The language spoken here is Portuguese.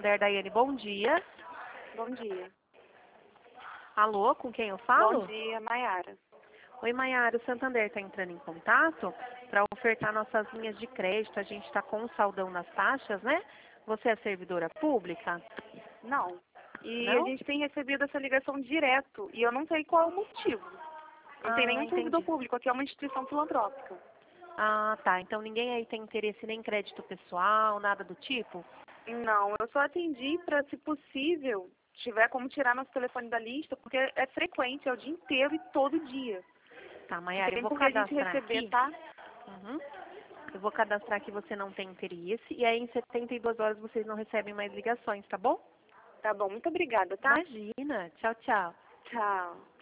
Santander, Daiane, bom dia. Bom dia. Alô, com quem eu falo? Bom dia, Maiara. Oi, Maiara, o Santander está entrando em contato para ofertar nossas linhas de crédito. A gente está com um saldão nas taxas, né? Você é servidora pública? Não. E a Não? gente tem recebido essa ligação direto e eu não sei qual é o motivo. Não tem nenhum servidor Entendi. público, aqui é uma instituição filantrópica. Ah, tá. Então ninguém aí tem interesse nem em crédito pessoal, nada do tipo? Não, eu só atendi para, se possível, tiver como tirar nosso telefone da lista, porque é frequente, é o dia inteiro e todo dia. Tá, Não Maiara, eu tem vou por que a gente cadastrar receber, aqui. tá? Uhum. Eu vou cadastrar que você não tem interesse e aí em 72 horas vocês não recebem mais ligações, tá bom? Tá bom, muito obrigada, tá? Imagina. Tchau, tchau. Tchau.